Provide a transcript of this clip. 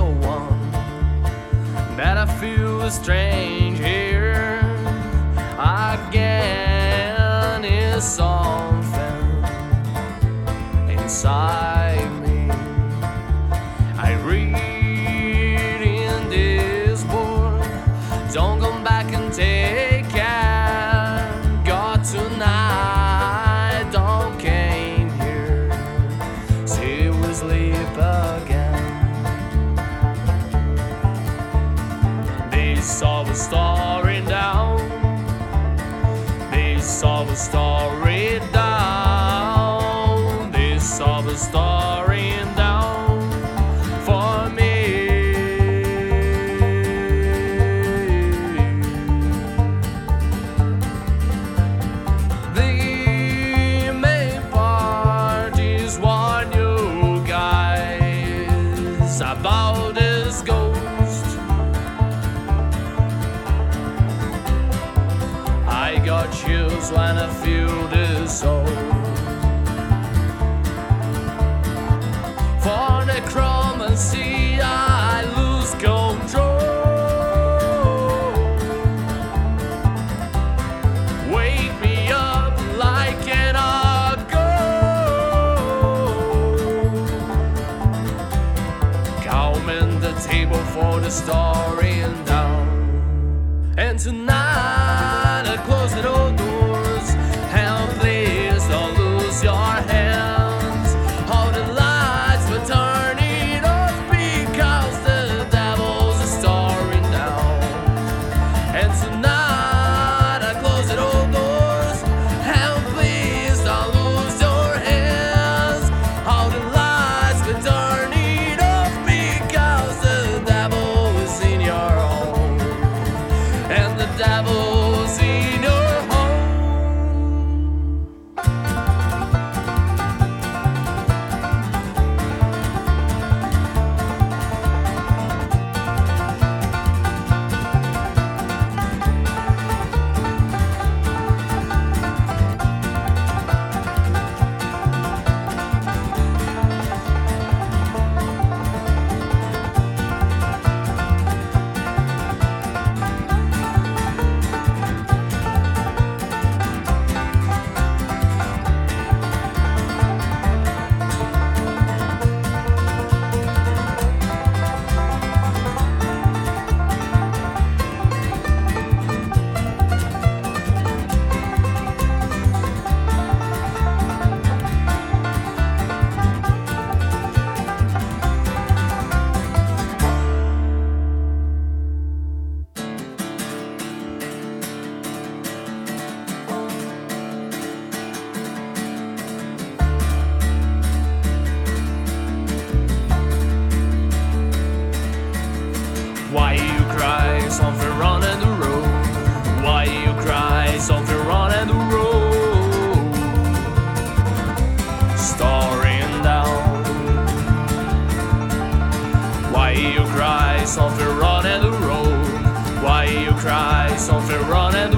so warm that I feel strange here again. Is something inside me. I read in this book, don't come back and take care. God tonight, don't came here, see we sleep again. This all the story down. This all the story down. This all the story down for me. The main part is what you guys about this ghost. I got chills when I feel this soul. For the chromacy I lose control. Wake me up like an go. Calming the table for the story and down. And tonight I close the doors, and please don't lose your hands. All the lights will turn it off because the devil's staring down. And tonight I close the doors, and please don't lose your hands. All the lights will turn it off because the devil is in your home. And the devil's in your home. Why you cry, something wrong in the road? Why you cry, something wrong in the road? Storing down. Why you cry, something wrong in the road? Why you cry, something wrong in